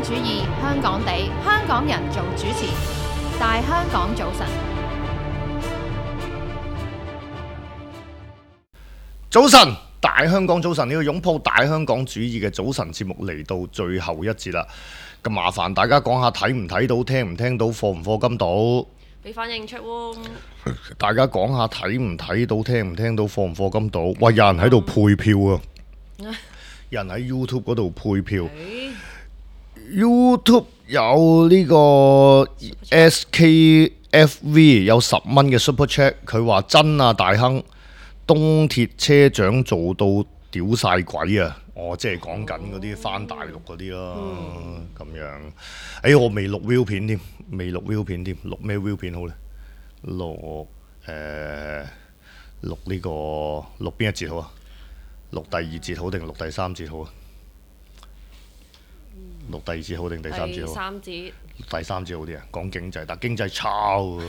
港主義，香港地，香港人做主持，大香港早晨。 早晨，大香港早晨，呢個擁抱大香港主義嘅早晨節目嚟到最後一節啦。咁麻煩大家講下睇唔睇到、聽唔聽到、課唔課金到？ 俾反應出喎！ 大家講下睇唔睇到、聽唔聽到、課唔課金到？喂，有人喺度配票啊！有人喺 YouTube 嗰度配票。YouTube 有呢個 SKFV 有10蚊嘅 Super Chat， 佢話真啊大亨，東鐵車長做到屌晒鬼啊！即係講緊嗰啲返大陸嗰啲咯，咁樣。我未錄 view 片添，錄咩 view 片好呢？錄呢個錄邊一節好啊？錄第二節好定錄第三節好啊？錄第二節好定第三節好？第三節好啲啊！講經濟，但經濟差喎，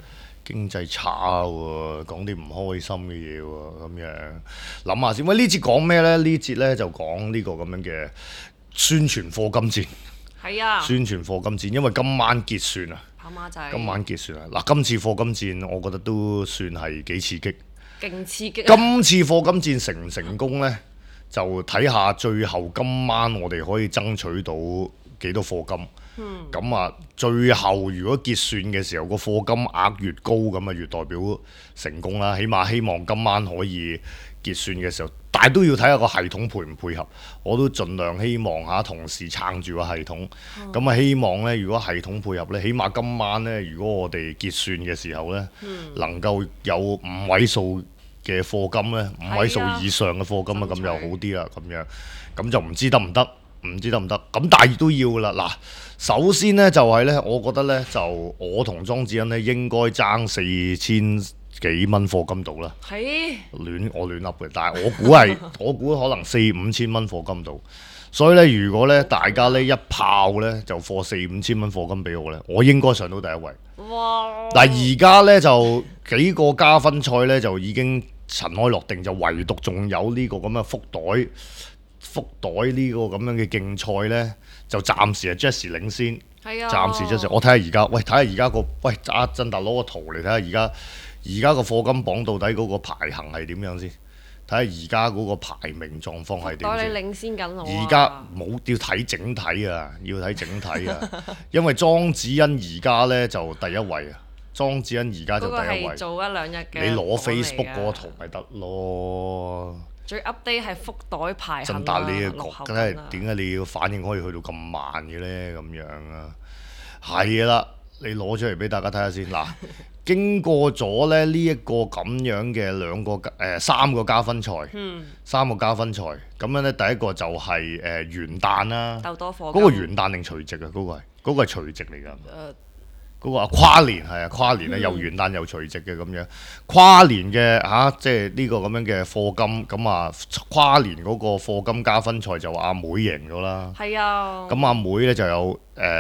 講啲唔開心嘅嘢喎，咁樣諗下先。喂，呢節講咩呢？呢節呢就講呢個咁樣嘅宣傳課金戰。係啊，宣傳課金戰，因為今晚結算啊。跑馬仔。今晚結算啊！嗱，今次課金戰，我覺得都算係幾刺激。勁刺激！今次課金戰成唔成功呢？就睇下最後今晚我哋可以爭取到幾多課金。咁啊，最後如果結算嘅時候個課金額越高，咁啊越代表成功啦。起碼希望今晚可以結算嘅時候，但係都要睇下個系統配唔配合。我都盡量希望下同事撐住個系統。咁啊，希望呢，如果系統配合呢，起碼今晚呢，如果我哋結算嘅時候呢，能夠有5位數嘅課金呢，5位數以上嘅課金啊，咁又好啲啦。咁樣咁就唔知得唔得？咁但係都要啦。嗱，首先呢，就係呢，我覺得呢，就我同莊子欣呢應該爭4000幾蚊課金到啦。我亂噏嘅，但係我估可能4-5千蚊課金到。所以呢，如果呢大家呢一炮呢就課4-5千蚊課金俾我呢，我應該上到第一位。哇！但係而家呢，就幾個加分賽呢，就已經塵埃落定，就唯獨仲有呢個咁嘅福袋呢個咁樣嘅競賽呢，就暫時係 Jessie 領先。暫時 Jessie， 我睇下而家，睇下而家個，阿振達攞個圖嚟睇下而家個課金榜到底嗰個排行係點樣先？睇下而家嗰個排名狀況係點先？ 你領先緊我。 而家冇要睇整體啊，因為莊子欣而家呢就第一位啊。莊子欣而家就第一位。做1-2日嘅。你攞 Facebook 嗰個圖咪得咯。 最 update 係福袋排行啊， 振達你嘅覺得點解你要反應可以去到咁慢嘅呢？咁樣啊，係啦，你攞出嚟俾大家睇下先。嗱，經過咗咧呢一個咁樣嘅3個加分賽，3個加分賽，咁樣呢，第一個就係元旦啦，鬥多課金。嗰個元旦定除夕啊？嗰個係除夕嚟㗎。嗰個跨年係啊，跨年咧又元旦又除夕嘅咁樣，跨年嘅即係呢個咁樣嘅課金，咁啊跨年嗰個課金加分賽就阿妹贏咗啦。係啊。咁阿妹咧就有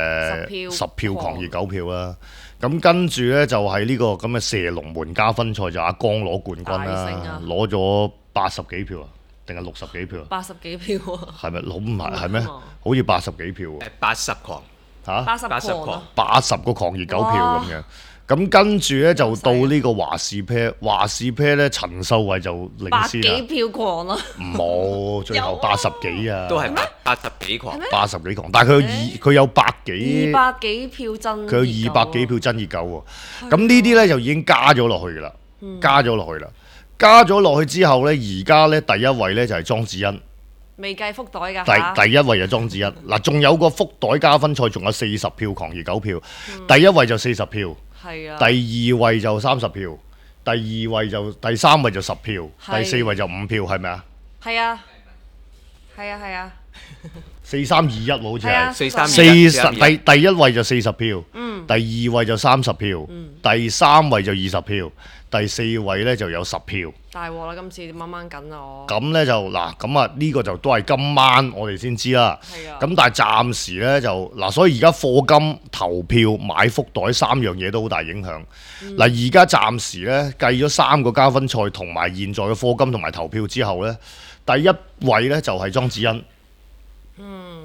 10票狂熱9票啦。咁跟住咧就係呢個咁嘅射龍門加分賽就阿江攞冠軍啦，攞咗80幾票啊，定係60幾票啊？80幾票啊？係咪攞唔係係咩？好似80幾票喎。80狂。80個狂熱9票咁樣，咁跟住呢，就到呢個華士 pair 呢，陳秀慧就領先啦。100幾票狂咯。冇，最後80幾啊。都係80幾狂。80幾狂，但係佢有200幾票真。佢有200幾票真熱狗喎。咁呢啲呢，就已經加咗落去㗎啦，加咗落去之後呢，而家呢，第一位呢，就係莊子欣。未計福袋㗎。第一位就莊子欣。嗱，仲有個福袋加分賽，仲有40票狂熱9票。第一位就40票。係啊。第二位就30票。第三位就10票。第4位就5票，係咪啊？係啊。4321好似係。第一位就40票。第二位就30票。第三位就20票。第4位呢就有10票。大鑊啦！今次掹掹緊啊我。咁呢就嗱，咁啊呢個就都係今晚我哋先知啦。係啊。咁但係暫時呢就嗱，所以而家課金、投票、買福袋3樣嘢都好大影響。嗱，而家暫時呢計咗3個加分賽同埋現在嘅課金同埋投票之後呢，第一位呢就係莊子欣。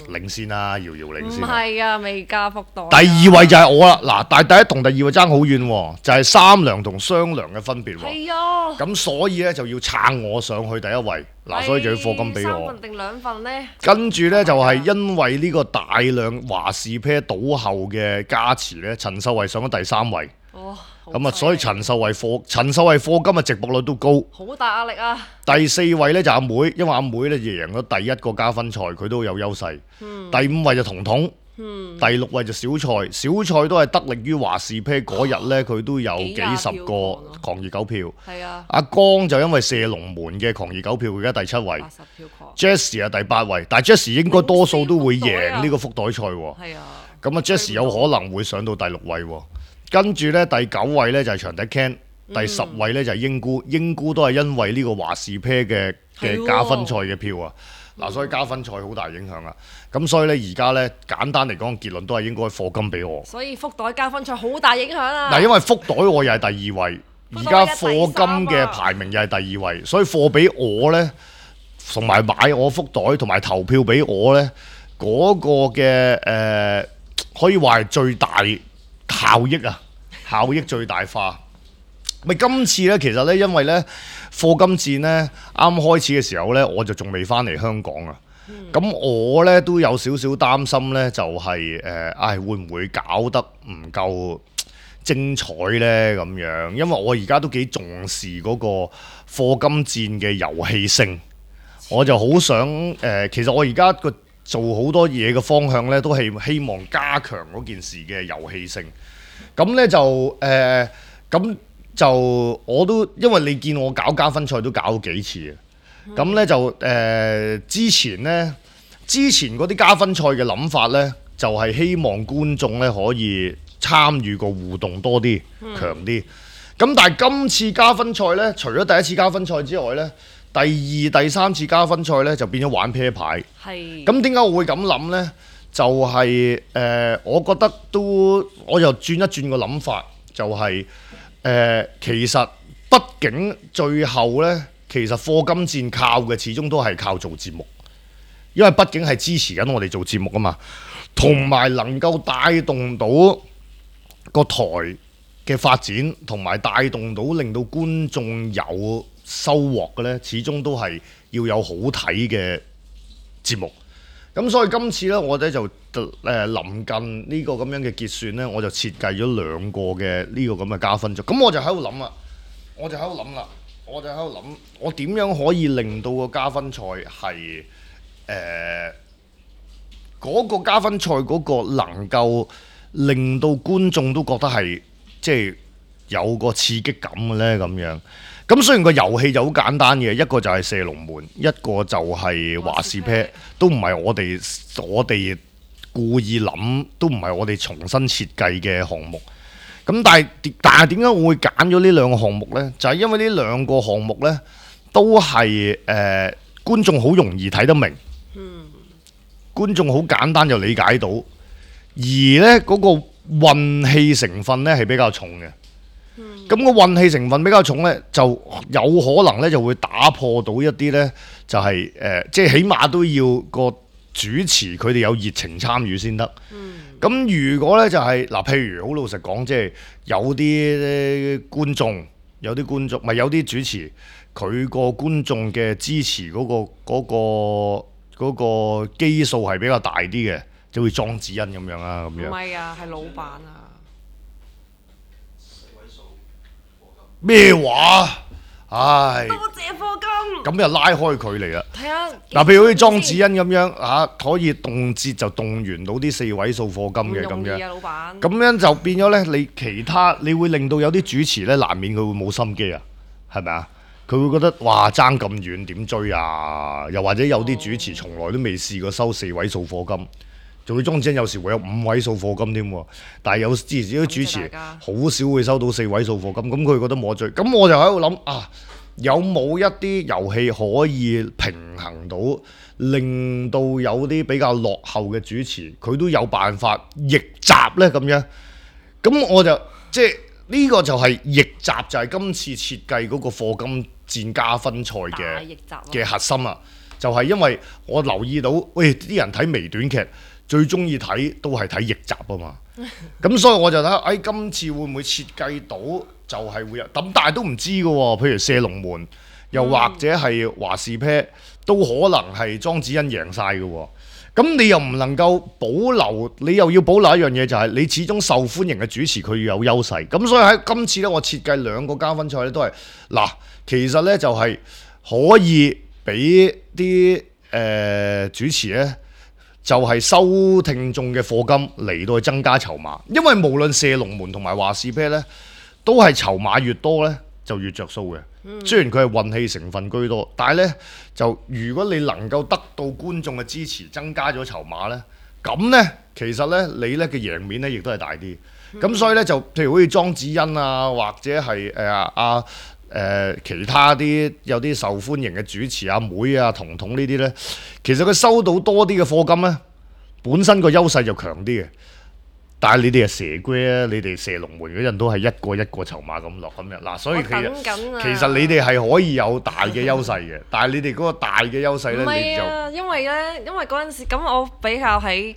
領先啦，遙遙領先。 唔係啊，未加福袋。 第二位就係我啦，嗱，但係第一同第二位爭好遠喎，就係三糧同雙糧嘅分別喎。 係啊。 咁所以咧就要撐我上去第一位，嗱，所以就要課金俾我。 3份定2份呢？ 跟住咧就係因為呢個大量華士啤倒後嘅加持咧，陳秀慧上咗第3位。咁啊，所以陳秀慧課金嘅直播率都高， 好大壓力啊！ 第4位咧就阿妹，因為阿妹咧就贏咗第1個加分賽，佢都有優勢。第5位就彤彤，第6位就小蔡，小蔡都係得力於華士啤嗰日咧，佢都有幾十個狂熱狗票。 係啊， 阿江就因為射龍門嘅狂熱狗票，佢而家第7位。 80票狂。 Jessie 係第8位，但係 Jessie 應該多數都會贏呢個福袋賽喎。 係啊， 咁啊 Jessie 有可能會上到第6位喎。跟住咧第9位咧就係長笛 Ken，第10位咧就係英姑，英姑都係因為呢個華士啤嘅加分賽嘅票啊，嗱，所以加分賽好大影響啊。咁所以咧而家咧簡單嚟講結論都係應該課金俾我。 所以福袋加分賽好大影響啊！ 嗱，因為福袋我又係第2位，而家課金嘅排名又係第2位，所以課俾我咧，同埋買我福袋同埋投票俾我咧，嗰個嘅可以話係最大效益啊！效益最大化。咪今次咧，其實咧，因為咧課金戰咧啱開始嘅時候咧，我就仲未翻嚟香港啊。咁我咧都有少少擔心咧，就係會唔會搞得唔夠精彩咧咁樣？因為我而家都幾重視嗰個課金戰嘅遊戲性，我就好想其實我而家個做好多嘢嘅方向咧，都係希望加強嗰件事嘅遊戲性。咁咧就我都因為你見我搞加分賽都搞咗幾次啊。咁咧就之前嗰啲加分賽嘅諗法咧，就係希望觀眾咧可以參與個互動多啲、強啲。咁但係今次加分賽咧，除咗第一次加分賽之外咧，第2、第3次加分賽咧就變咗玩啤牌。 係。咁點解我會咁諗咧？就係我覺得我又轉一轉個諗法，就係其實畢竟最後咧，其實課金戰靠嘅始終都係靠做節目，因為畢竟係支持緊我哋做節目啊嘛，同埋能夠帶動到個台嘅發展，同埋帶動到令到觀眾有收穫嘅咧，始終都係要有好睇嘅節目。咁所以今次咧，我哋就臨近呢個咁樣嘅結算咧，我就設計咗2個嘅呢個咁嘅加分組。咁我就喺度諗啦，我點樣可以令到個加分賽係嗰個加分賽嗰個能夠令到觀眾都覺得係即係有個刺激感嘅咧咁樣。咁雖然個遊戲就好簡單嘅，一個就係射龍門，一個就係華士啤，都唔係我哋故意諗，都唔係我哋重新設計嘅項目。咁但係點解我會揀咗呢2個項目呢？就係因為呢2個項目呢，都係觀眾好容易睇得明，觀眾好簡單就理解到，而呢嗰個運氣成分呢係比較重嘅。咁個運氣成分比較重呢，就有可能呢就會打破到一啲呢，就係即係起碼都要個主持佢哋有熱情參與先得。咁如果呢就係譬如好老實講，即係有啲觀眾，有啲主持，佢個觀眾嘅支持嗰個基數係比較大啲嘅，就會莊子欣咁樣啊咁樣。 唔係啊，係老闆啊。 咩話？唉， 多謝課金。 咁又拉開距離啦。 係啊。 譬如好似莊子欣咁樣可以動輒就動員到啲4位數課金嘅咁樣。 老闆。咁樣就變咗呢，你會令到有啲主持呢，難免佢會冇心機啊，係咪啊？佢會覺得哇爭咁遠點追啊？又或者有啲主持從來都未試過收4位數課金。仲要莊子欣有時會有5位數課金添喎，但係有之前啲主持好少會收到4位數課金，咁佢覺得冇得追。咁我就喺度諗有冇一啲遊戲可以平衡到，令到有啲比較落後嘅主持佢都有辦法逆襲呢？咁樣。咁我就即係呢個就係逆襲，就係今次設計嗰個課金戰加分賽嘅核心啊！ 就係因為我留意到，喂啲人睇微短劇最中意睇都係睇逆襲啊嘛。咁所以我就睇，今次會唔會設計到就係會有咁，但係都唔知嘅喎。譬如射龍門，又或者係華士啤，都可能係莊子欣贏晒嘅喎。咁你又唔能夠保留，你又要保留一樣嘢，就係你始終受歡迎嘅主持佢要有優勢。咁所以喺今次咧，我設計兩個加分賽咧都係嗱，其實咧就係可以俾啲主持咧，就係收聽眾嘅課金嚟到去增加籌碼。因為無論射龍門同埋華士啤咧，都係籌碼越多咧就越着數嘅。雖然佢係運氣成分居多，但係咧就如果你能夠得到觀眾嘅支持，增加咗籌碼咧，咁咧其實咧你咧嘅贏面咧亦都係大啲。咁所以咧就譬如好似莊子欣啊，或者係其他啲有啲受歡迎嘅主持阿妹啊、彤彤呢啲咧，其實佢收到多啲嘅課金咧，本身個優勢就強啲嘅。但係你哋係蛇龜啊，你哋射龍門嗰陣都係一個一個籌碼咁落咁樣嗱，所以其實你哋係可以有大嘅優勢嘅，但係你哋嗰個大嘅優勢咧，你就因為嗰陣時咁，我比較喺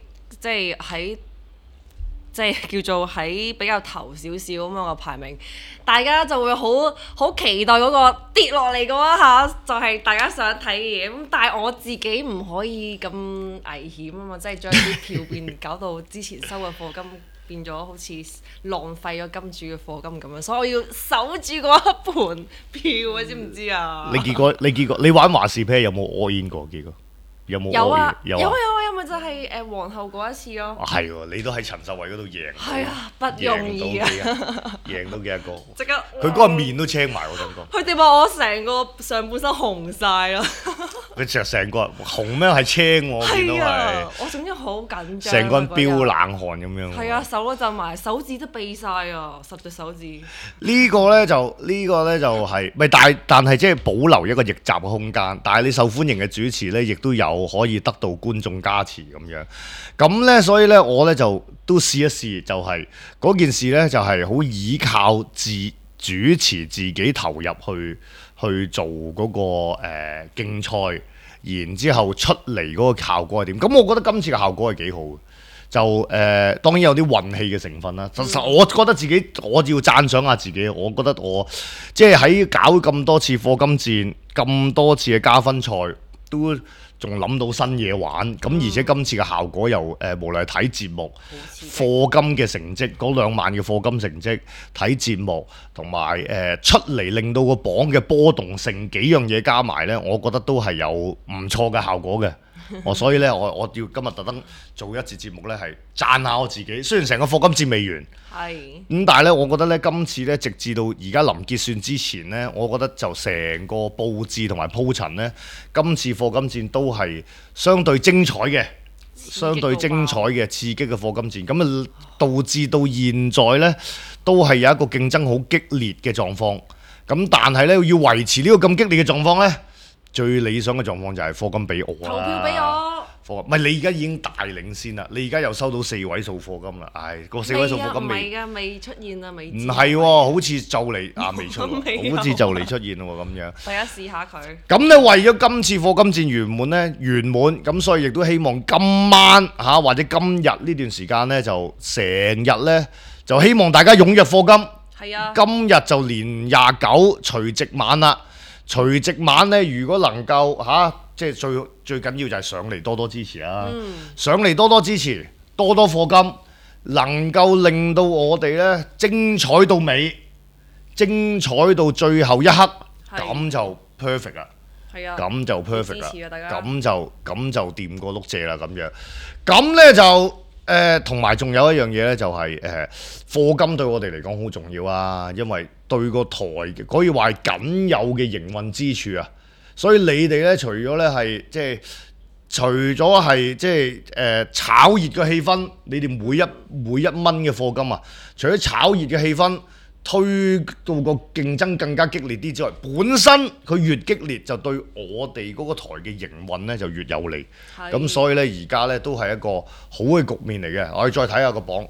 即係叫做喺比較頭少少咁樣個排名，大家就會好期待嗰個跌落嚟嗰一下，就係大家想睇嘅嘢。咁但係我自己唔可以咁危險啊嘛，即係將啲票變搞到之前收嘅課金變咗好似浪費咗金主嘅課金咁樣，所以我要守住嗰一盤票啊，知唔知啊？ 你結果你玩華士啤有冇 all in 過？結果有冇 all in？有啊， 咪就係皇后嗰一次咯。 係喎，你都喺陳秀慧嗰度贏。 係啊，不容易啊！ 贏到幾多個？ 即刻佢嗰個面都青埋，我感覺。 佢哋話我成個上半身紅晒啦。 佢成個紅咩係青喎？我見到係。 我總之好緊張。 成個人飆冷汗咁樣。 係啊，手都震埋，手指都痹晒啊，10隻手指。 呢個咧就係咪？但係即係保留一個逆襲嘅空間。但係你受歡迎嘅主持咧，亦都有可以得到觀眾加持咁樣。咁咧，所以咧，我咧就都試一試，就係嗰件事咧，就係好依靠主持自己投入去做嗰個競賽，然之後出嚟嗰個效果係點？咁我覺得今次嘅效果係幾好嘅。就當然有啲運氣嘅成分啦。我覺得自己，我要讚賞下自己。我覺得我即係喺搞咁多次課金戰、咁多次嘅加分賽，都仲諗到新嘢玩。咁而且今次嘅效果又無論係睇節目、課金嘅成績，嗰2萬嘅課金成績、睇節目同埋出嚟令到個榜嘅波動性幾樣嘢加埋呢，我覺得都係有唔錯嘅效果嘅。所以咧，我要今日特登做一節節目咧，係讚下我自己。雖然成個課金戰未完，咁但係咧，我覺得咧，今次咧，直至到而家臨結算之前咧，我覺得就成個佈置同埋鋪陳咧，今次課金戰都係相對精彩嘅，刺激嘅課金戰。咁啊，導致到現在咧，都係有一個競爭好激烈嘅狀況。咁但係咧，要維持呢個咁激烈嘅狀況咧，最理想嘅狀況就係課金俾我啦， 投票俾我。 唔係你而家已經大領先啦，你而家又收到4位數課金啦，個4位數課金未出現啊，未。 唔係喎，好似就嚟未出，好似就嚟出現喎咁樣。 大家試下佢。 咁咧為咗今次課金戰圓滿，咁所以亦都希望今晚或者今日呢段時間咧，就成日咧就希望大家踴躍課金。 係啊。今日就年29除夕晚啦。除夕晚咧，如果能夠即係最緊要就係上嚟多多支持啦，上嚟多多支持，多多課金，能夠令到我哋咧精彩到尾，精彩到最後一刻，咁就 perfect 啦。係啊，咁就 perfect 啦，咁就掂過碌蔗啦咁樣。咁咧就同埋仲有一樣嘢咧，就係課金對我哋嚟講好重要啊，因為對個台可以話係僅有嘅營運支柱啊。所以你哋咧，除咗咧係即係，除咗係即係炒熱嘅氣氛，你哋每一蚊嘅課金啊，除咗炒熱嘅氣氛，推到個競爭更加激烈啲之外，本身佢越激烈，就對我哋嗰個台嘅營運咧就越有利。咁所以咧，而家咧都係一個好嘅局面嚟嘅。我哋再睇下個榜，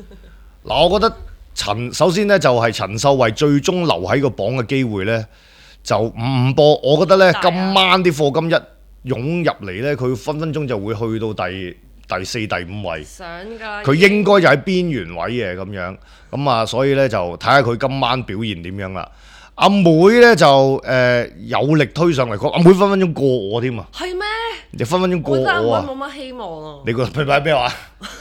嗱，我覺得首先咧就係陳秀慧最終留喺個榜嘅機會咧， 就唔播。我覺得呢， 大今晚啲課金一湧入嚟呢，佢分分鐘就會去到第四、第五位。 想㗎。 佢應該就喺邊緣位嘅咁樣，咁啊，所以呢，就睇下佢今晚表現點樣啦。阿妹呢，就有力推上嚟，阿妹分分鐘過我添啊！ 係咩？ 你分分鐘過我覺得我啊！ 阿妹冇乜希望啊！ 你個咩話？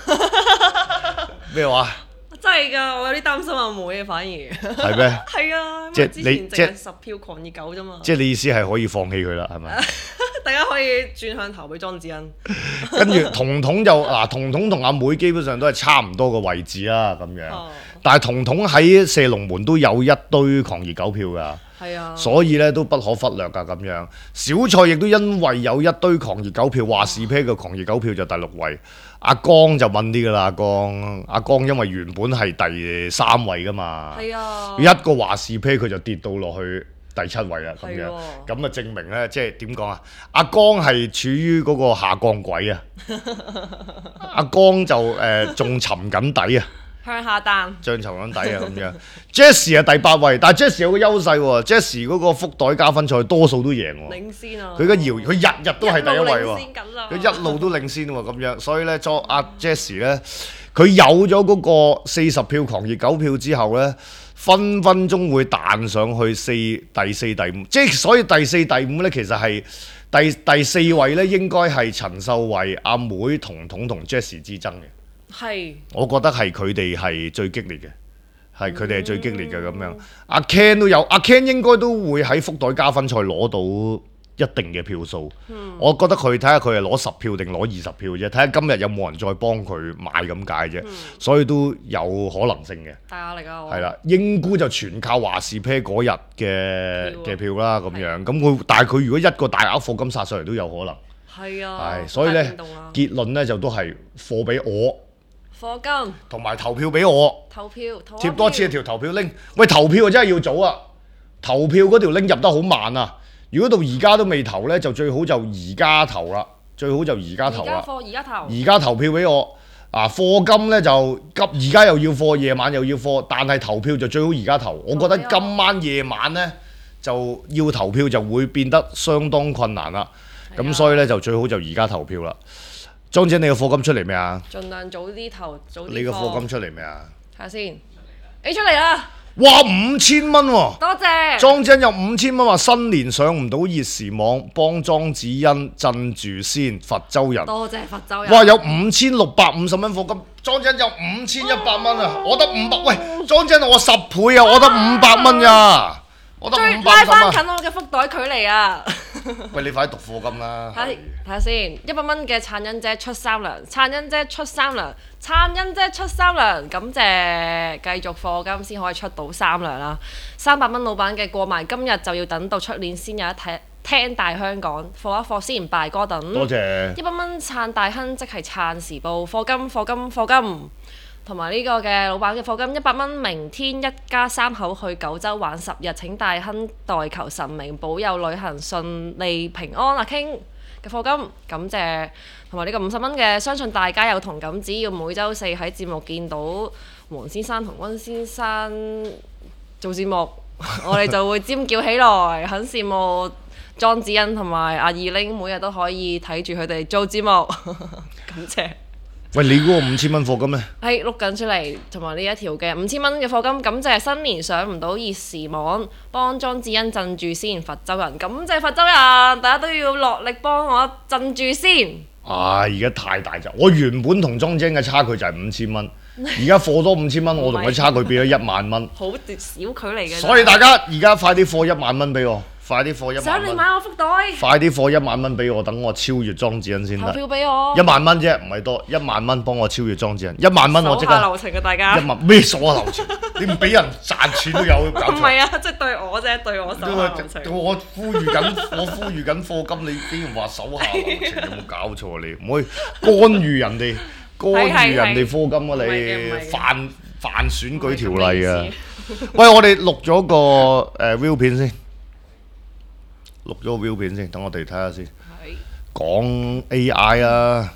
咩話？ 真係㗎，我有啲擔心阿妹啊，反而係咩？ 係啊， 即係之前你淨係10票狂熱狗啫嘛。 即係你意思係可以放棄佢啦，係咪？ 大家可以轉向投俾莊子欣。 跟住彤彤就彤彤同阿妹基本上都係差唔多個位置啦，咁樣。 哦但係彤彤喺射龍門都有一堆狂熱狗票㗎。 係啊， 所以咧都不可忽略㗎咁樣。小賽亦都因為有一堆狂熱狗票，話事啤嘅狂熱狗票就第6位。阿江就問啲㗎啦，阿江因為原本係第3位㗎嘛， 係啊， 一個話事啤佢就跌到落去第7位啦咁樣。 係喎咁啊證明咧，即係點講啊？阿江係處於嗰個下降軌啊，阿江就仲沉緊底啊。 向下彈， 漲籌緊底啊咁樣。Jesse 係第8位，但係 Jesse 有個優勢喎。Jesse 嗰個福袋加分賽多數都贏喎。 領先啊！ 佢日日都係第一位喎。佢一一路都領先喎咁樣，所以咧，阿 Jesse 咧，佢有咗嗰個40票狂熱狗票之後咧，分分鐘會彈上去第四、第五。即係所以第4、第5咧，其實係第4位咧，應該係陳秀慧、阿妹、彤彤同 Jesse 之爭嘅。 係， 我覺得係佢哋係最激烈嘅，係佢哋係最激烈嘅咁樣。阿 Ken 都有，阿 Ken 應該都會喺福袋加分賽攞到一定嘅票數。我覺得佢睇下佢係攞10票定攞20票啫，睇下今日有冇人再幫佢買咁解啫。所以都有可能性嘅。 大壓力啊！ 係啦，英姑就全靠華士啤嗰日嘅票啦咁樣。咁但係佢如果一個大額課金殺上嚟都有可能。 係啊， 係，所以咧結論咧就都係貨俾我。 課金同埋投票俾我， 投票貼多次條投票拎。喂，投票真係要早啊！投票嗰條拎入得好慢啊！如果到而家都未投呢，就最好就而家投啦。最好就而家投啦。而家投票俾我課金呢，就急，而家又要課，夜晚又要課，但係投票就最好而家投。我覺得今晚夜晚呢，就要投票就會變得相當困難啦。咁所以呢，就最好就而家投票啦。莊姐，你個課金出嚟未啊？ 盡量早啲投，早啲。 你個課金出嚟未啊？ 睇下先，你出嚟啦！ 哇，5000蚊喎！ 多謝。 莊姐有5000蚊話新年上唔到熱時網，幫莊子欣鎮住先，佛州人。 多謝佛州人。 哇，有5650蚊課金，莊姐有5100蚊啊！我得500，喂，莊姐我10倍啊！我得500蚊呀！我得500蚊拉翻近我嘅福袋距離啊！ 喂，你快啲讀課金啦！ 睇下先，100蚊嘅燦欣姐出3糧，燦欣姐出3糧，燦欣姐出3糧，感謝繼續課金先可以出到3糧啦。300蚊老闆嘅過埋今日就要等到出年先有得聽大香港，課一課先拜哥頓。 多謝。 100蚊燦大亨即係燦時報，課金課金課金。同埋呢個嘅老闆嘅課金100蚊，明天一家3口去九州玩10日，請大亨代求神明保佑旅行順利平安。阿 King 嘅課金感謝，同埋呢個50蚊嘅，相信大家有同感，只要每週4喺節目見到黃先生同溫先生做節目，我哋就會尖叫起來，很羨慕莊子欣同埋阿二玲每日都可以睇住佢哋做節目，感謝。 喂，你嗰個5000蚊課金呢？ 係錄緊出嚟，同埋呢一條嘅5000蚊嘅課金，感謝新年上唔到熱時網，幫莊子欣鎮住先，佛州人，感謝佛州人，大家都要落力幫我鎮住先。 而家太大隻，我原本同莊姐嘅差距就係5000蚊，而家課多5000蚊，我同佢差距變咗1萬蚊， 好小距離嘅。 所以大家而家快啲課1萬蚊俾我。快啲課1萬蚊！ 想你買我福袋。 快啲課1萬蚊俾我，等我超越莊子欣先得。 投票俾我。 1萬蚊啫，唔係多。1萬蚊幫我超越莊子欣。1萬蚊我即刻。 手下留情嘅大家。 1萬咩數下留情？你唔俾人賺錢都有搞錯。 唔係啊，即係對我啫，對我手下留情。 我呼籲緊課金，你竟然話手下留情，有冇搞錯啊？你唔可以干預人哋，干預人哋課金啊！你犯選舉條例啊！喂，我哋錄咗個view 片先。錄咗個 view 片先，等我哋睇下先。講 AI 啊，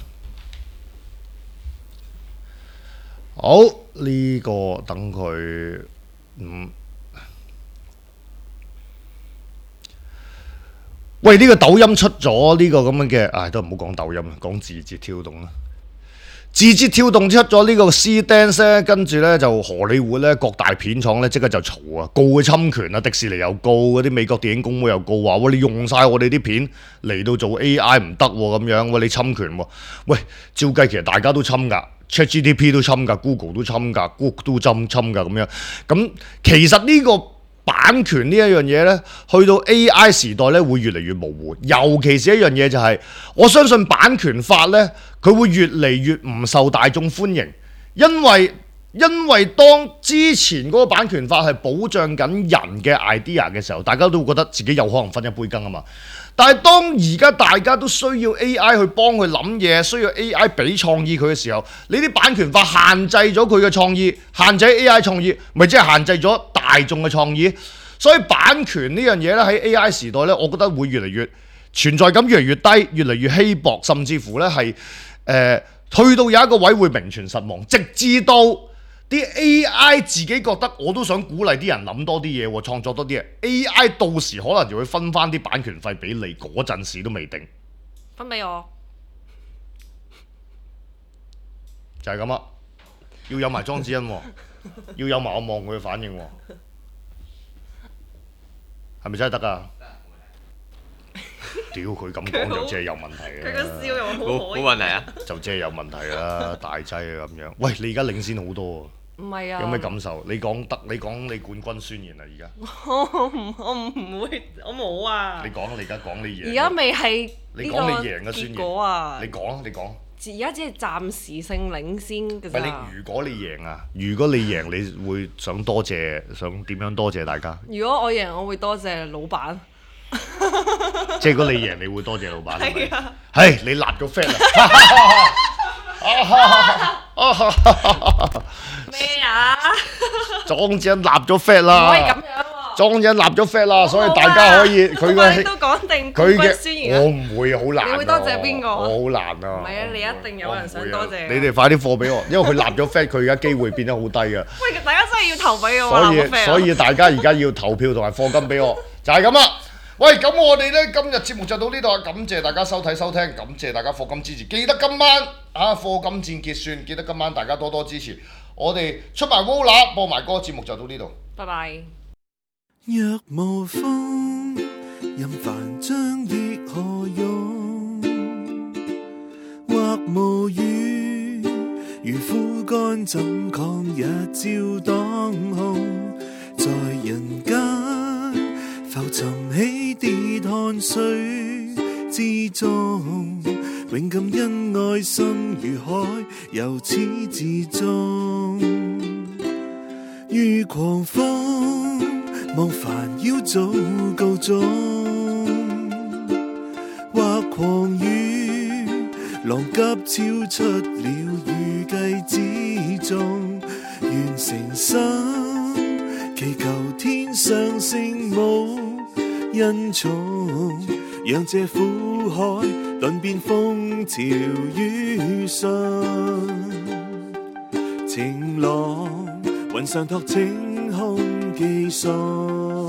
好呢個等佢喂，呢個抖音出咗呢個咁樣嘅，都唔好講抖音啦，講字節跳動啦。字節跳動出咗呢個 C-Dance 咧，跟住咧就荷里活咧各大片廠咧即刻就嘈啊，告佢侵權啊，迪士尼又告，嗰啲美國電影工會又告話，喂，你用晒我哋啲片嚟到做 AI 唔得喎咁樣，喂，你侵權喎，喂，照計其實大家都侵㗎，ChatGPT 都侵㗎 ，Google 都侵㗎，Google 都侵㗎咁樣，咁其實呢個版權呢一樣嘢呢，去到 AI 時代呢會越嚟越模糊，尤其是一樣嘢就係，我相信版權法呢，佢會越嚟越唔受大眾歡迎，因為當之前嗰個版權法係保障緊人嘅 idea 嘅時候，大家都會覺得自己有可能分一杯羹啊嘛。但係當而家大家都需要 AI 去幫佢諗嘢，需要 AI 俾創意佢嘅時候，呢啲版權法限制咗佢嘅創意，限制 AI 創意，咪即係限制咗大眾嘅創意。所以版權呢樣嘢咧喺 AI 時代咧，我覺得會越嚟越存在感越嚟越低，越嚟越稀薄，甚至乎咧係去到有一個位會名存實亡，直至到啲 AI 自己覺得我都想鼓勵啲人諗多啲嘢喎，創作多啲嘢。AI 到時可能就會分翻啲版權費俾你，嗰陣時都未定。 分俾我。 就係咁啦，要有埋莊子欣喎，要有埋我望佢嘅反應喎，係咪真係得㗎？屌佢咁講就即係有問題嘅。 佢個笑容好可疑。 冇問題啊！ 就即係有問題啦，大劑啊咁樣。喂，你而家領先好多喎。 唔係啊！ 有咩感受？你講得，你講你冠軍宣言啦，而家。 我唔會，我冇啊！ 你講，你而家講你贏。 而家未係你講你贏嘅宣言。 結果啊！ 你講，你講。 而家只係暫時性領先嘅咋。 唔係你，如果你贏啊，如果你贏，你會想多謝，想點樣多謝大家？ 如果我贏，我會多謝老闆。 即係如果你贏，你會多謝老闆係咪？ 係啊。 係你辣個 fat 啊！ 咩啊？ 莊子欣立咗 fat 啦！ 唔可以咁樣喎！ 莊子欣立咗 fat 啦，所以大家可以佢個都講定佢冠軍宣言啊！ 我唔會好難啊！ 你會多謝邊個？ 我好難啊！ 唔係啊，你一定有人想多謝。 你哋快啲貨俾我，因為佢立咗 fat，佢而家機會變得好低啊！ 喂，大家真係要投俾我。 所以大家而家要投票同埋課金俾我，就係咁啦。喂，咁我哋呢今日節目就到呢度啊！感謝大家收睇收聽，感謝大家課金支持。記得今晚課金戰結算，記得今晚大家多多支持。我哋出埋 Vola 播埋歌，節目就到呢度。 拜拜。 若無風，任凡將亦何用？或無雨，如枯乾怎抗日照當空？在人間浮沉起跌汗水之中，永禁因愛心如海，由始至終。如狂風，望煩擾早告終；或狂雨，浪急超出了預計之中。願誠心祈求天上聖母恩寵，讓這苦海頓變風潮雨順。晴朗雲上托晴空寄送，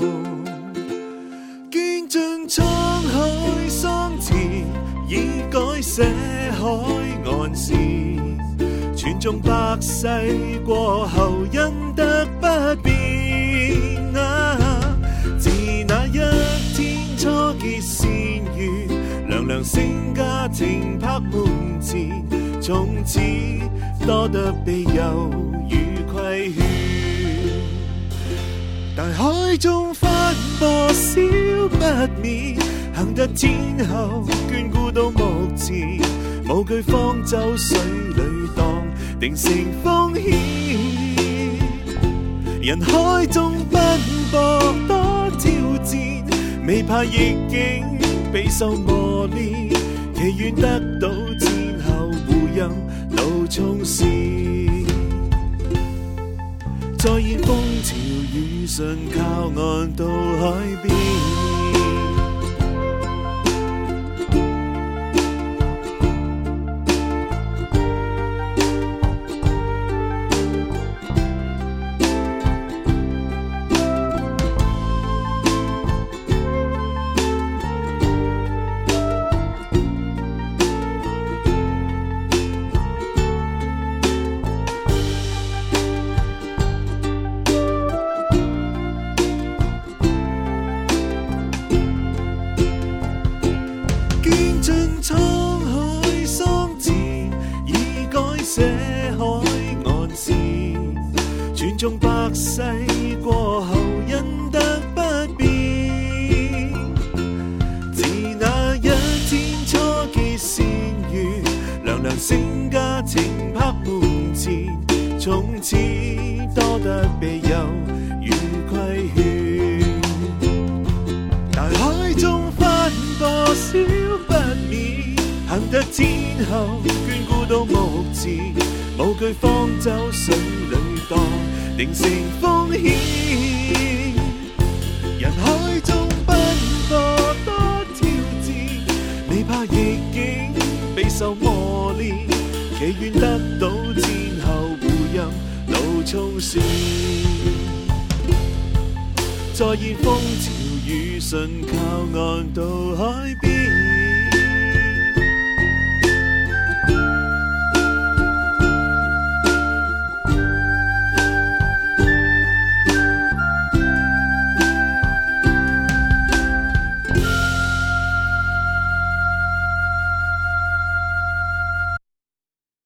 見盡滄海桑田，已改寫海岸線。傳頌百世過後，因得不變自那一天初結善緣，娘娘星家庭拍門前，從此多得庇佑與規勸。大海中翻波燒不滅，行得天后眷顧到目前，無懼方舟水裏蕩，定成風險。人海中奔波多挑戰，未怕逆境備受磨練，祈願得到天后護佑路衝線。再現風潮雨順，靠岸到海邊。 世過後因得不變，自那一天初結善緣，娘娘性家情拍門前，從此多得庇佑與規勸。大海中翻波少不免，幸得天后眷顧到目前，無懼方舟水裏蕩，定成風險。人海中奔波多挑戰，未怕逆境備受磨練，祈願得到天后護蔭路衝線。再現風潮雨順靠岸到海邊。